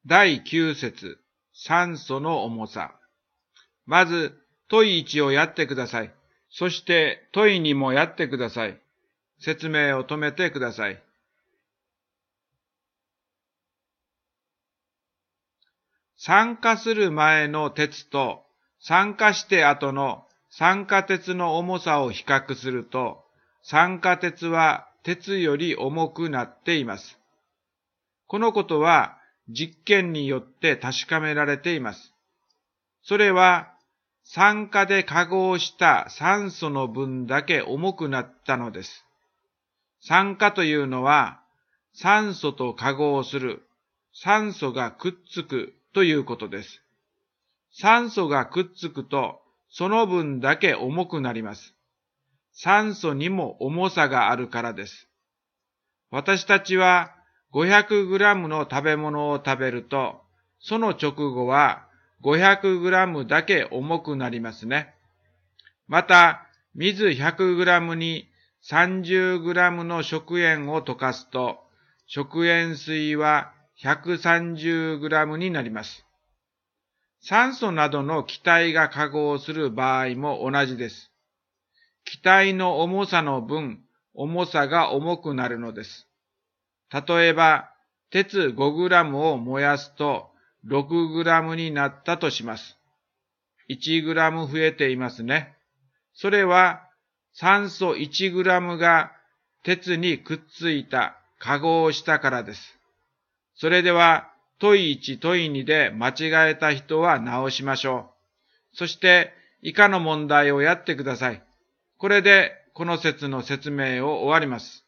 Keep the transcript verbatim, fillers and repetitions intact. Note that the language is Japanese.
だいきゅう節、酸素の重さ。まず、問いちをやってください。そして問いにもやってください。説明を止めてください。酸化する前の鉄と酸化して後の酸化鉄の重さを比較すると、酸化鉄は鉄より重くなっています。このことは実験によって確かめられています。それは酸化で化合した酸素の分だけ重くなったのです。酸化というのは酸素と化合する、酸素がくっつくということです。酸素がくっつくとその分だけ重くなります。酸素にも重さがあるからです。私たちはごひゃくグラムの食べ物を食べると、その直後はごひゃくグラムだけ重くなりますね。また、水ひゃくグラムにさんじゅうグラムの食塩を溶かすと、食塩水はひゃくさんじゅうグラムになります。酸素などの気体が化合する場合も同じです。気体の重さの分、重さが重くなるのです。例えば、鉄ごグラムを燃やすとろくグラムになったとします。いちグラム増えていますね。それは酸素いちグラムが鉄にくっついた、化合したからです。それでは、問いち問いにで間違えた人は直しましょう。そして、以下の問題をやってください。これで、この説の説明を終わります。